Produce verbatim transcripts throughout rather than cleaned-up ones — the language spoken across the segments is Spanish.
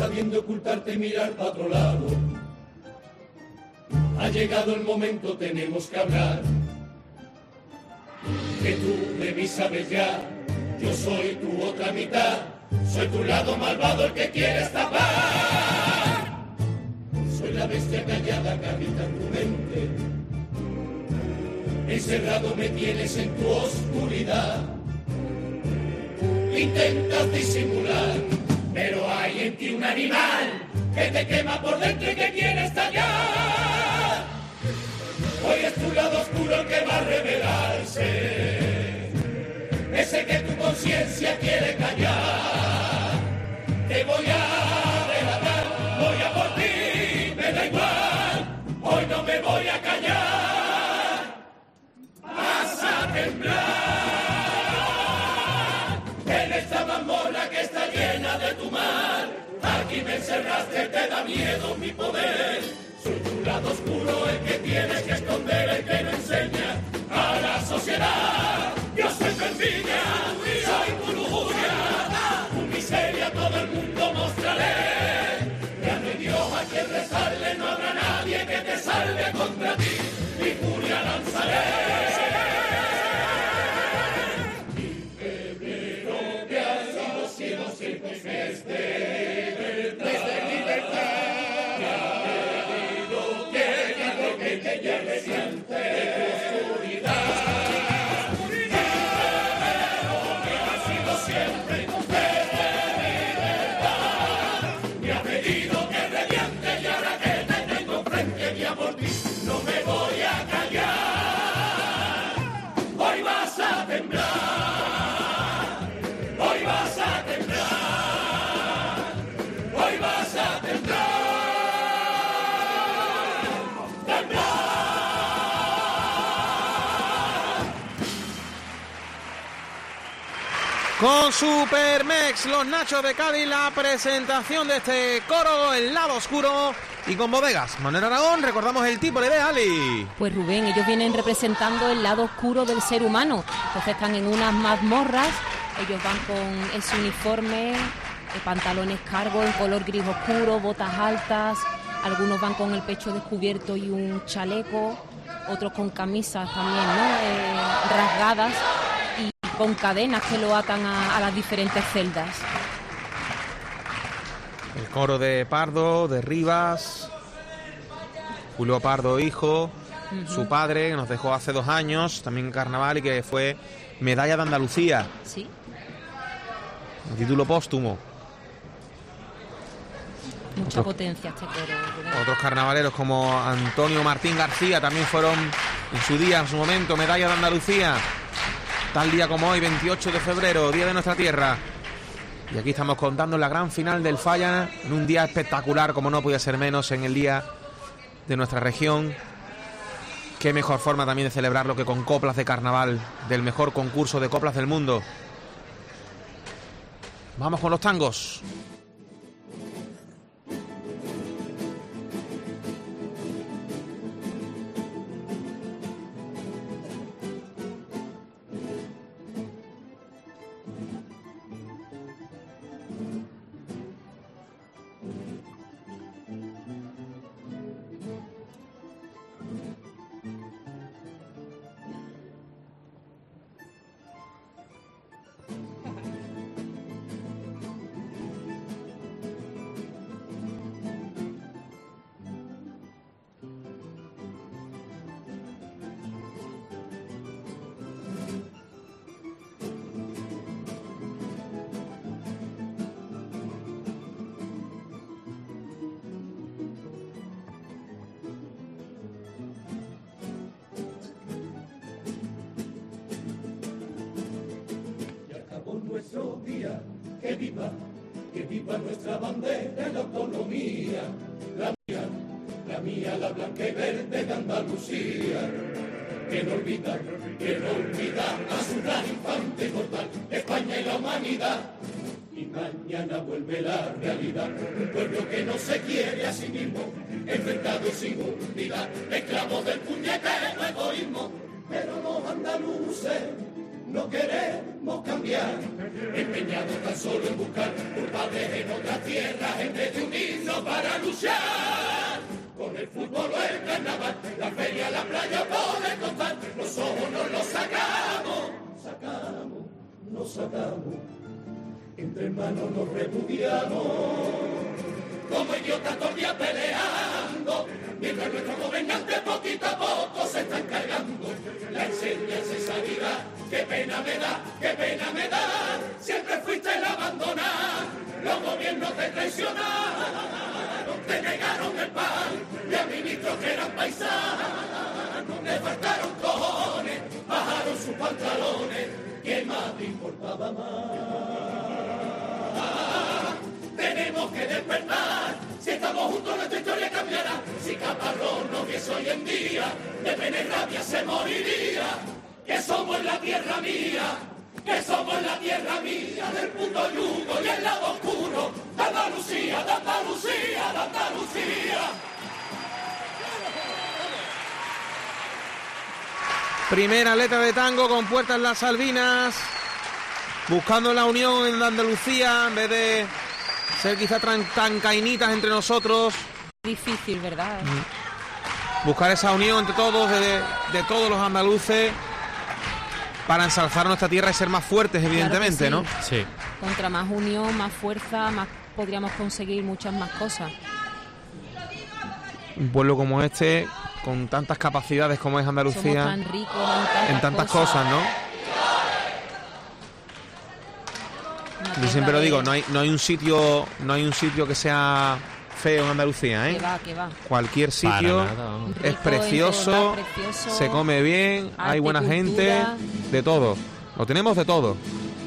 sabiendo ocultarte y mirar para otro lado. Ha llegado el momento, tenemos que hablar. Que tú de mí sabes ya, yo soy tu otra mitad. Soy tu lado malvado, el que quieres tapar. Soy la bestia callada que habita en tu mente. Encerrado me tienes en tu oscuridad. Intentas disimular, pero hay en ti un animal que te quema por dentro y que quiere estallar. Hoy es tu lado oscuro el que va a revelarse, ese que tu conciencia quiere callar. Te voy a delatar, voy a por ti, me da igual, hoy no me voy a callar. Vas a temblar en esta mazmorra que está llena de tu mal. Aquí me encerraste, te da miedo mi poder. Soy tu lado oscuro, el que tienes que esconder, el que no enseña a la sociedad. Yo soy tu envidia, soy tu lujuria, tu miseria todo el mundo mostraré. Ya no hay Dios a quien rezarle, no habrá nadie que te salve contra ti. Mi furia lanzaré. Mi febrero que ha sido cielo siempre es de libertad. Que ya reciente oscuridad, pero que ha sido siempre desde libertad. Me ha pedido que radiante y ahora que te tengo frente y a por ti no me voy a callar. Hoy vas a temblar, hoy vas a temblar, hoy vas a temblar. Con Supermex, los Nachos de Cádiz, la presentación de este coro, El lado oscuro, y con Bodegas Manuel Aragón, recordamos el tipo de Ali. Pues Rubén, ellos vienen representando el lado oscuro del ser humano, entonces están en unas mazmorras, ellos van con ese uniforme, pantalones cargos en color gris oscuro, botas altas, algunos van con el pecho descubierto y un chaleco, otros con camisas también, ¿no? Eh, rasgadas, con cadenas que lo atan a, a las diferentes celdas. El coro de Pardo, de Rivas, Julio Pardo hijo, uh-huh. Su padre, que nos dejó hace dos años, también en carnaval, y que fue medalla de Andalucía. Sí. El título póstumo. Mucha otros, potencia este coro. Otros carnavaleros como Antonio Martín García también fueron en su día, en su momento, medalla de Andalucía. Tal día como hoy, veintiocho de febrero, día de nuestra tierra. Y aquí estamos contando la gran final del Falla, en un día espectacular, como no podía ser menos, en el día de nuestra región. Qué mejor forma también de celebrarlo que con coplas de carnaval, del mejor concurso de coplas del mundo. Vamos con los tangos. Nuestro día, que viva, que viva nuestra bandera y la autonomía, la mía, la mía, la blanca y verde de Andalucía, que no olvida, que no olvida a su gran infante inmortal, España y la humanidad. Y mañana vuelve la realidad, un pueblo que no se quiere a sí mismo, enfrentado sin unidad, esclavos del puñetero egoísmo, pero los andaluces no queremos cambiar, empeñados tan solo en buscar culpables en otras tierras, en vez de unirnos para luchar. Con el fútbol o el carnaval, la feria, la playa, poder contar, los ojos nos los sacamos, sacamos, nos sacamos, entre hermanos nos repudiamos, como idiotas todo el día peleando, mientras nuestros gobernantes poquito a poco se están cargando la enseñanza y sanidad. Qué pena me da, qué pena me da, siempre fuiste el abandonar, los gobiernos te traicionaron, te negaron el pan, y a ministros que eran paisanos le faltaron cojones, bajaron sus pantalones, ¿qué más te importaba más? Tenemos que despertar, si estamos juntos nuestra historia cambiará, si Caparrós no viese hoy en día, de pena y rabia se moriría, que somos la tierra mía, que somos la tierra mía, del puto yugo y el lado oscuro, de Andalucía, de Andalucía, de Andalucía. Primera letra de tango con Puertas Las Salvinas, buscando la unión en Andalucía, en vez de ser quizá tan, tan cainitas entre nosotros. Difícil, ¿verdad? Buscar esa unión entre todos, de, de todos los andaluces, para ensalzar nuestra tierra y ser más fuertes, evidentemente, claro ¿no? Sí. sí. Contra más unión, más fuerza, más podríamos conseguir muchas más cosas. Un pueblo como este, con tantas capacidades como es Andalucía, somos tan ricos en tantas, en tantas cosas, cosas, ¿no? Yo siempre lo digo, no hay, no hay un sitio, no hay un sitio que sea feo en Andalucía, ¿eh? Que va, que va. Cualquier sitio nada, es precioso, precioso, se come bien, arte, hay buena cultura. gente, de todo. Lo tenemos de todo.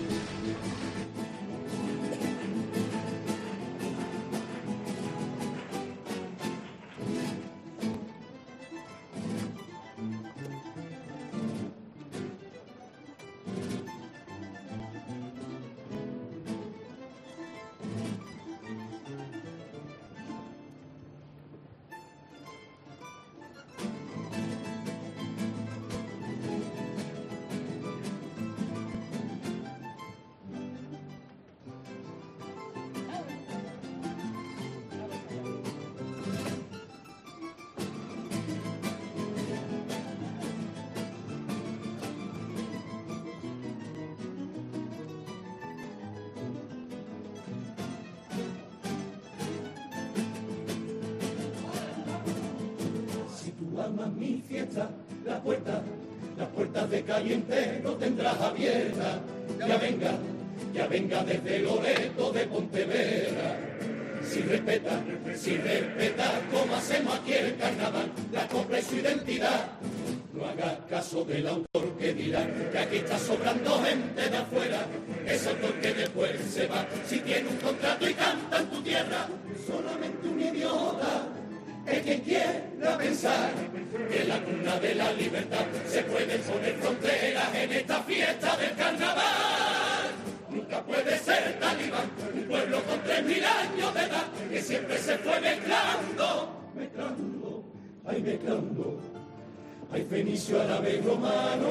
Amas mi fiesta, la puerta, las puertas de calle entero tendrás abierta. Ya venga, ya venga desde Loreto de Pontevedra. Si respeta, si respeta como hacemos aquí el carnaval, la compra y su identidad. No hagas caso del autor que dirá que aquí está sobrando gente de afuera. Ese autor que después se va, si tiene un contrato y canta en tu tierra, solamente un idiota. Es quien quiera pensar que en la cuna de la libertad se pueden poner fronteras en esta fiesta del carnaval. Nunca puede ser talibán, un pueblo con tres mil años de edad que siempre se fue mezclando, mezclando, ay mezclando, ay fenicio, árabe y romano,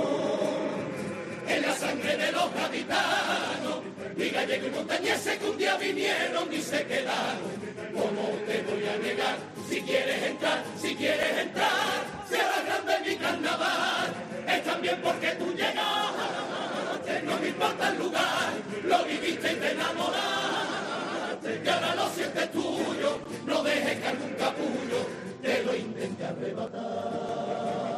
en la sangre de los gaditanos, y gallegos y montañeses que un día vinieron y se quedaron. ¿Cómo te voy a negar? Si quieres entrar, si quieres entrar, será grande mi carnaval. Es también porque tú llegaste, no me importa el lugar, lo viviste y te enamoraste, y ahora lo sientes tuyo, no dejes que algún capullo te lo intente arrebatar.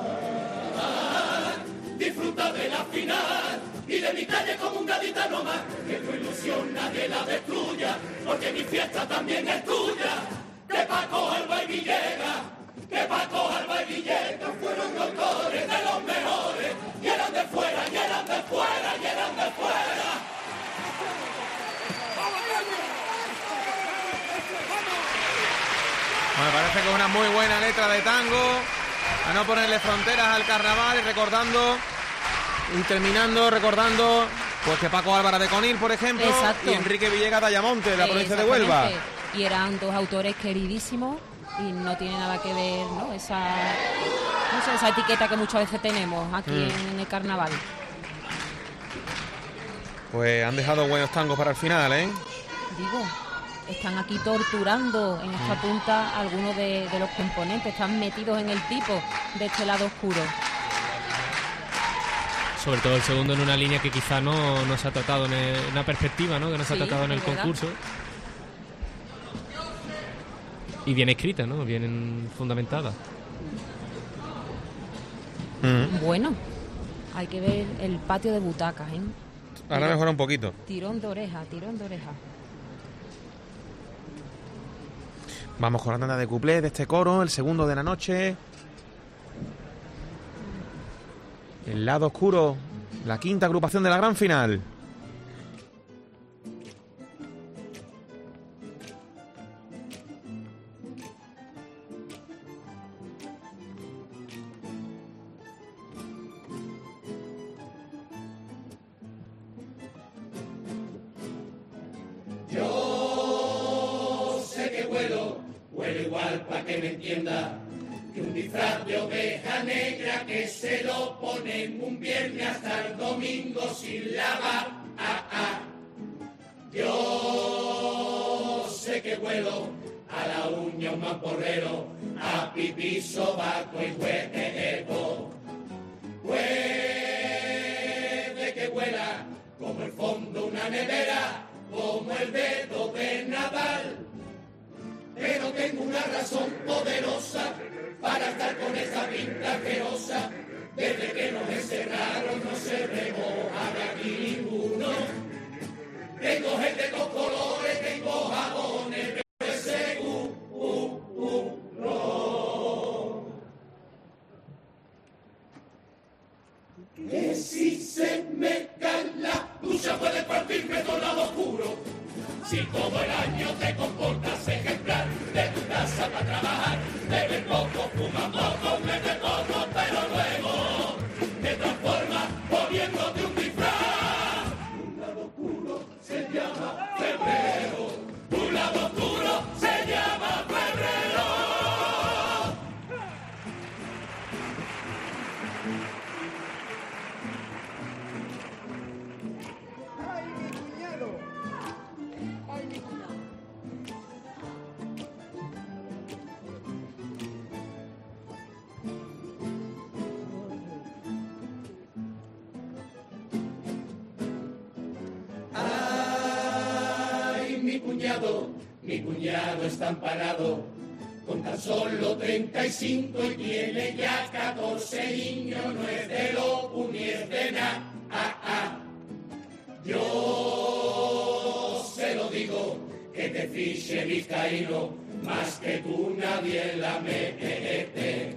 Disfruta de la final y de mi calle como un gaditano más, que tu ilusión nadie la destruya, porque mi fiesta también es tuya. Que Paco, Alba y Villegas, que Paco, Alba y Villegas fueron autores de los mejores, y eran de fuera, y eran de fuera, y eran de fuera. Me parece que es una muy buena letra de tango, a no ponerle fronteras al carnaval, y recordando y terminando recordando pues que Paco Álvarez de Conil, por ejemplo, exacto, y Enrique Villegas de Ayamonte, de la provincia de Huelva. Y eran dos autores queridísimos y no tiene nada que ver, ¿no? Esa, no sé, esa etiqueta que muchas veces tenemos aquí mm. en el carnaval. Pues han dejado buenos tangos para el final, ¿eh? Digo, están aquí torturando en esta punta algunos de, de los componentes, están metidos en el tipo de este lado oscuro. Sobre todo el segundo en una línea que quizá no, no se ha tratado en, el, en una perspectiva, ¿no? Que no se sí, ha tratado en el verdad. concurso. Y bien escrita, ¿no? Bien fundamentada. Mm. Bueno, hay que ver el patio de butacas, ¿eh? Ahora mejora un poquito. Tirón de oreja, tirón de oreja. Vamos con la tanda de cuplés de este coro, el segundo de la noche. El lado oscuro, la quinta agrupación de la gran final. Yo sé que vuelo, vuelo igual para que me entienda. Que un disfraz de oveja negra que se lo ponen un viernes hasta el domingo sin lavar. Ah, ah. Yo sé que vuelo a la uña un mamporrero, a pipí, sobaco y hueco. Puede que vuela como el fondo una nevera, como el dedo de Nadal. Pero tengo una razón poderosa para estar con esa pinta asquerosa. Desde que nos encerraron no se remoja de aquí ninguno. Tengo gente con colores, tengo jabones de seguro. Que si se me cae la ducha puede partirme con lado oscuro. Si todo el año te comportas ejemplar, de tu casa para trabajar, bebes poco, fumas poco, metes poco, pero luego te transformas poniéndote un disfraz. Un lado oscuro se llama febrero, un lado oscuro se llama febrero. ¡Ay, mi cuñado! ¡Ay, mi cuñado! Mi cuñado, mi cuñado está amparado, con tan solo treinta y cinco y tiene ya catorce niños, no es de loco ni es de nada. Ah, ah. Yo se lo digo, que te fiche vizcaíno, más que tú nadie la mete.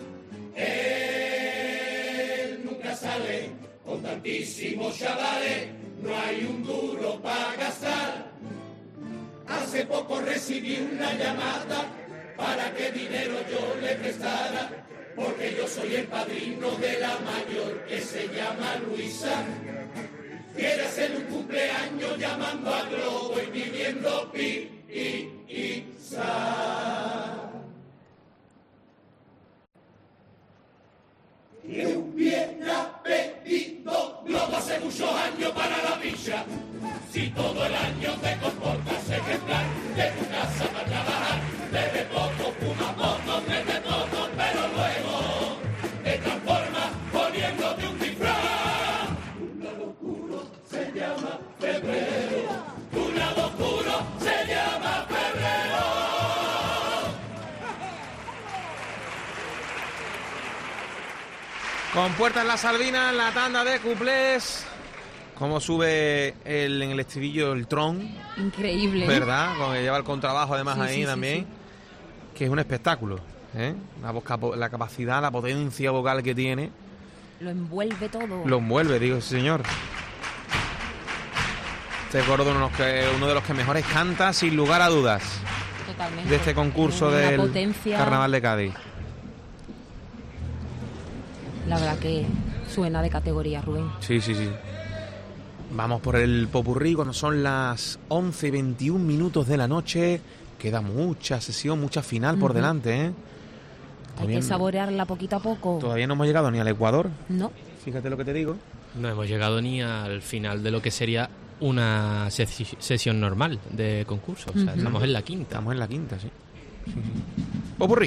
Él nunca sale con tantísimos chavales, no hay un duro para gastar. Hace poco recibí una llamada para que dinero yo le prestara, porque yo soy el padrino de la mayor que se llama Luisa. Quiere hacer un cumpleaños llamando a Globo y pidiendo pi, i, i, sa. Que hubiera pedido Globo hace muchos años para la pilla. Si todo el año te comportas ejemplar, de tu casa para trabajar, bebe poco, fuma poco, mete poco, pero luego te transformas poniéndote un disfraz. Un lado oscuro se llama febrero, un lado oscuro se llama febrero. Con Puerta en la Salvina, la tanda de cuplés. Cómo sube el, en el estribillo el tron. Increíble. ¿Verdad? Con que lleva el contrabajo además sí, ahí sí, también. Sí, sí. Que es un espectáculo. ¿eh? La, voz, la capacidad, la potencia vocal que tiene. Lo envuelve todo. Lo envuelve, digo, señor. Este coro de uno de, los que, uno de los que mejores canta, sin lugar a dudas. Totalmente. De este concurso Una del potencia... Carnaval de Cádiz. La verdad que suena de categoría, Rubén. Sí, sí, sí. Vamos por el popurrí cuando son las once y veintiún minutos de la noche. Queda mucha sesión, mucha final por uh-huh. delante, ¿eh? Hay que saborearla poquito a poco. Todavía no hemos llegado ni al Ecuador. No. Fíjate lo que te digo. No hemos llegado ni al final de lo que sería una ses- sesión normal de concurso. O sea, uh-huh. estamos en la quinta. Estamos en la quinta, sí. sí, sí. Popurrí.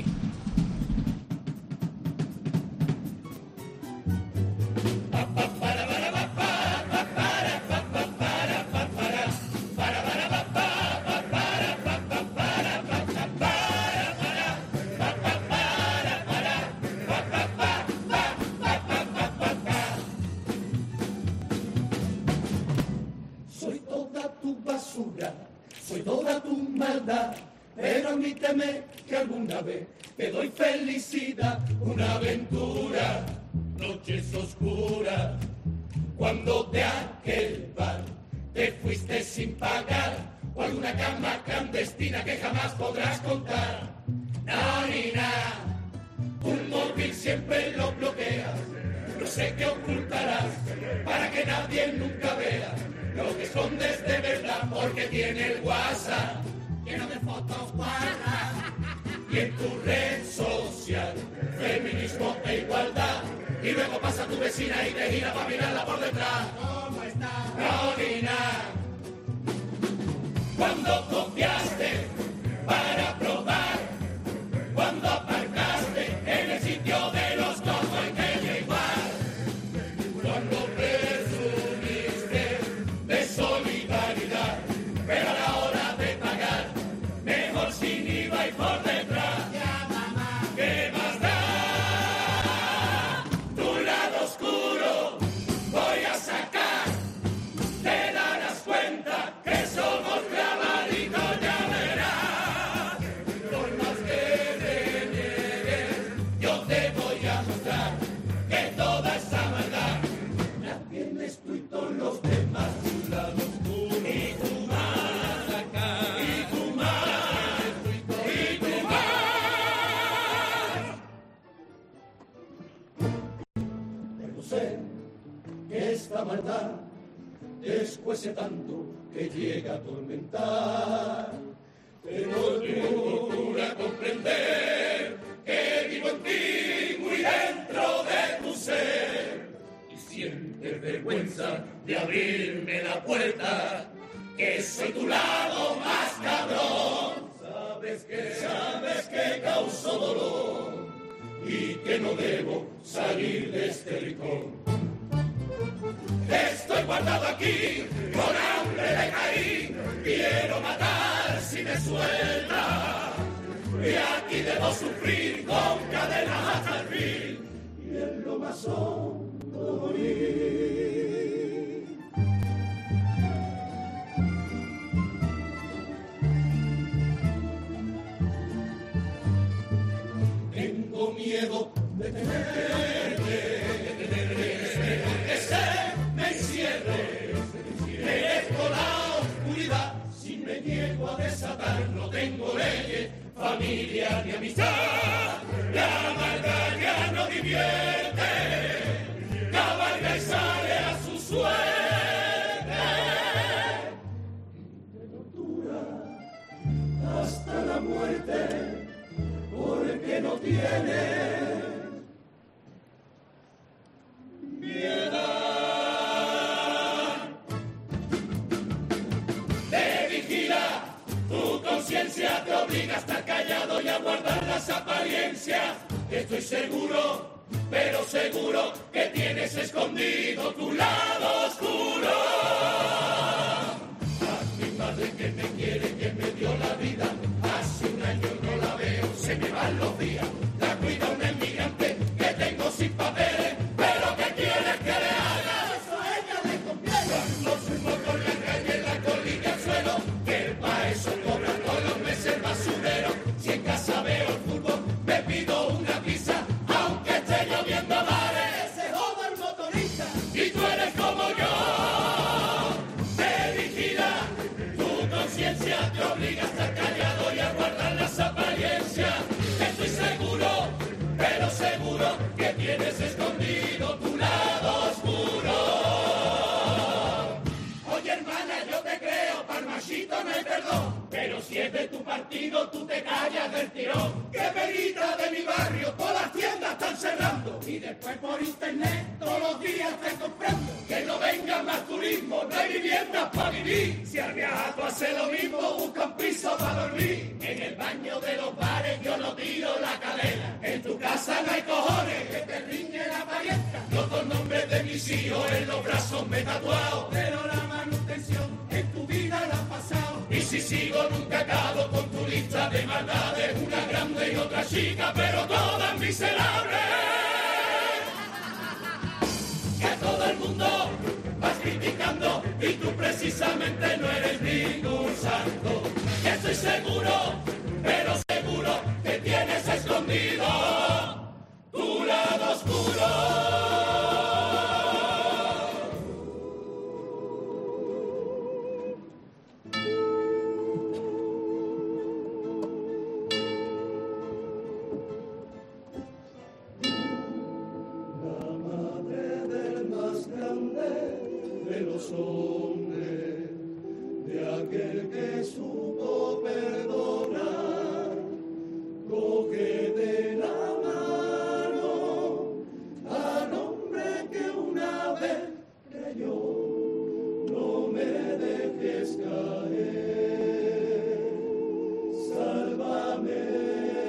Soy toda tu maldad, pero admíteme que alguna vez te doy felicidad, una aventura, noches oscuras, cuando de aquel bar te fuiste sin pagar, o alguna cama clandestina que jamás podrás contar. No, ni nada, un móvil siempre lo bloqueas, no sé qué ocultarás, para que nadie nunca vea lo que escondes de verdad, porque tiene el WhatsApp lleno de fotos guarras y en tu red social feminismo e igualdad, y luego pasa tu vecina y te gira para mirarla por detrás. ¿Cómo está? No, ni nada. Cuando copiaste para probar, cuando aparcaste en el sitio de los cojos en ella igual, cuando presumiste de solidaridad, pero a la hora de pagar, mejor sin I V A y por detrás. Ya, mamá, ¿qué más da? Tu lado oscuro voy a sacar, te darás cuenta que somos clavaditos, ya verás. Por más que te niegues, yo te voy a mostrar que toda esa maldad la tienes tú y todos los demás. Tu lado oscuro y tu más acá, y tu más, y tu más. Pero sé que esta maldad descuece tanto que llega a atormentar. Pero tú procura comprender que vivo en ti, muy dentro de tu ser, y sientes vergüenza de abrirme la puerta, que soy tu lado más cabrón. Sabes que, sabes que causo dolor y que no debo salir de este rincón. Estoy guardado aquí con hambre de Caín, quiero matar si me suelta, y aquí debo sufrir con cadenas hasta el fin, y en lo más hondo morir. Tengo miedo de tenerte, de tenerte, que se me encierre, merezco la oscuridad, si me niego a desatar no tengo leyes, familia ni amistad, la maldad ya no divierte, cabalga y sale a su suerte, me tortura hasta la muerte, porque no tiene piedad. Te vigila, tu conciencia te obliga a estar callado y a guardar las apariencias. Estoy seguro, pero seguro que tienes escondido tu lado oscuro. A mi madre que me quiere, que me dio la vida, hace un año no la veo, se me van los días. La cuida un emigrante que tengo sin papeles, pero ¿qué quieres que le haga? Eso a ella le conviene. Cuando sumo por la calle en la colina al suelo, que pa' eso cobra todos los meses el basurero. Si en casa veo el fútbol, me pido una pizza, aunque esté lloviendo a mares. Que se joda el motorista. Y tú eres como yo. Te vigila, tu conciencia te obliga a estar callado y a guardar las apariencias. Estoy seguro, pero seguro que tienes escondido tu lado oscuro. Oye, hermana, yo te creo, para el machito no hay perdón, pero si es de tu partido, tú te callas del tirón. Que verita de mi barrio, todas las tiendas están cerrando, y después por internet todos los días te comprando. más turismo, no hay viviendas para vivir. Si al viajar tú haces lo mismo, busca un piso para dormir. En el baño de los bares yo no tiro la cadena. En tu casa no hay cojones que te riñe la parienta. Los dos nombres de mis hijos en los brazos me he tatuado. Pero la manutención en tu vida la has pasado. Y si sigo nunca acabo con tu lista de maldades. Una grande y otra chica, pero todas miserables. Que a todo el mundo vas criticando y tú precisamente no eres ningún santo. Que estoy seguro, pero seguro que tienes escondido tu lado oscuro. De los hombres, de aquel que supo perdonar, coge de la mano al hombre que una vez creyó, no me dejes caer, sálvame.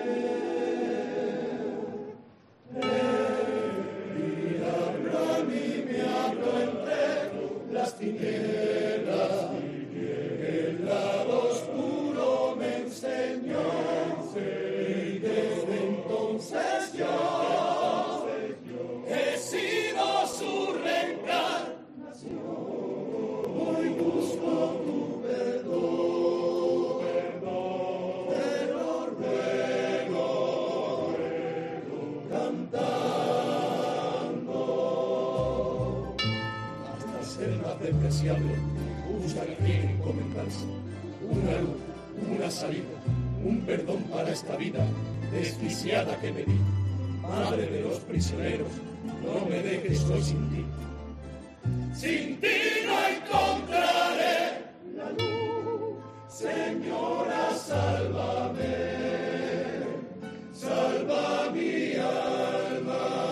Tinieblas, el lado oscuro me enseñó, y desde entonces yo he sido su reencarnación. Hoy busco tu perdón, te lo ruego, cantando hasta ser más despreciable. Busca a quien encomendarse, una luz, una salida, un perdón para esta vida desquiciada que me di. Madre de los prisioneros, no me dejes hoy sin ti. Sin ti no encontraré la luz, Señora, sálvame, salva mi alma.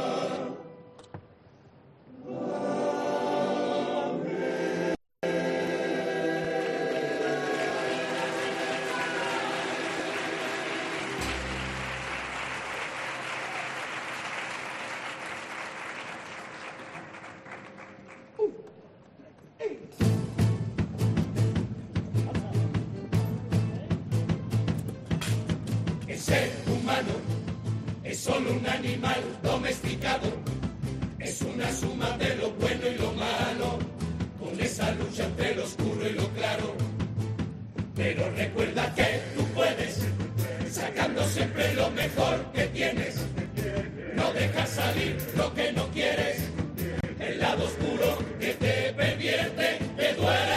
El ser humano es solo un animal domesticado, es una suma de lo bueno y lo malo, con esa lucha entre lo oscuro y lo claro. Pero recuerda que tú puedes, sacando siempre lo mejor que tienes, no dejas salir lo que no quieres, el lado oscuro que te pervierte, te duele.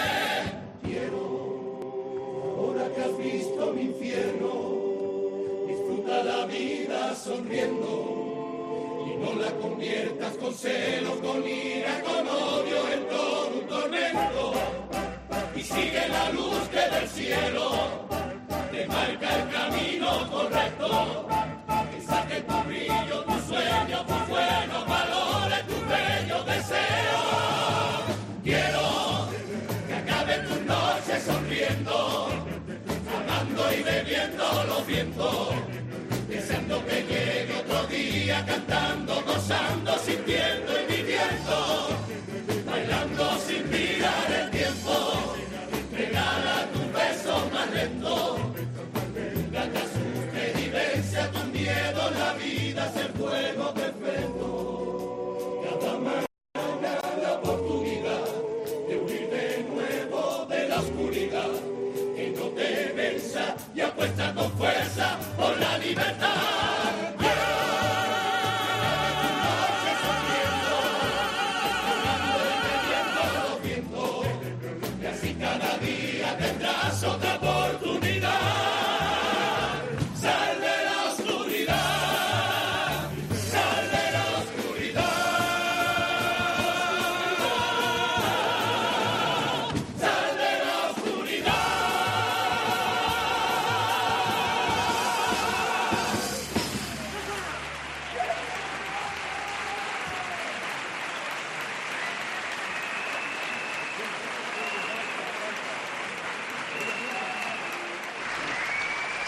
Quiero, ahora que has visto mi infierno, disfruta la vida sonriendo y no la conviertas con celo, con ira, con odio en todo un tormento. Y sigue la luz que del cielo te marca el camino correcto. Que saque tu brillo, tu sueño, tus buenos valores, tu bello deseo. Quiero que acabe tus noches sonriendo, amando y bebiendo los vientos, deseando que llegue otro día, cantando, gozando, sintiendo y viviendo, bailando sin mirar el tiempo. Regala tu beso más lento, nunca te asustes y vence a tu miedo, la vida es el juego perfecto. Cada mañana la oportunidad de huir de nuevo de la oscuridad, que no te venza y apuesta con fuerza por la libertad. Tendrás otra oportunidad. Sal de la oscuridad, sal de la oscuridad, sal de la oscuridad.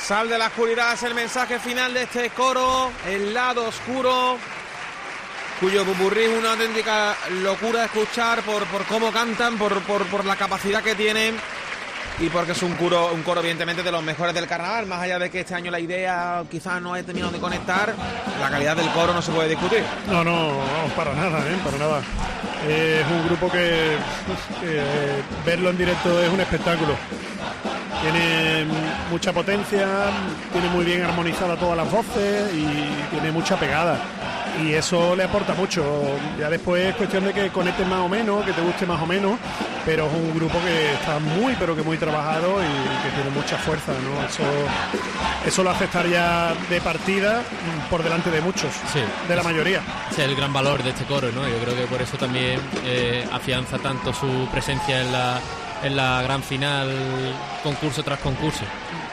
Sal de la oscuridad es el mensaje final de este coro, el lado oscuro, cuyo popurrí es una auténtica locura de escuchar por, por cómo cantan, por, por, por la capacidad que tienen y porque es un coro, un coro evidentemente de los mejores del carnaval. Más allá de que este año la idea quizás no haya terminado de conectar, la calidad del coro no se puede discutir. No, no, no para nada, ¿eh? para nada. Es un grupo que, que verlo en directo es un espectáculo. Tiene mucha potencia, tiene muy bien armonizada todas las voces y tiene mucha pegada. Y eso le aporta mucho. Ya después es cuestión de que conectes más o menos, que te guste más o menos, pero es un grupo que está muy, pero que muy trabajado y que tiene mucha fuerza, ¿no? Eso, eso lo hace estar ya de partida por delante de muchos, sí, de la mayoría. Ese es el gran valor de este coro, ¿no? Yo creo que por eso también eh, afianza tanto su presencia en la, en la gran final, concurso tras concurso.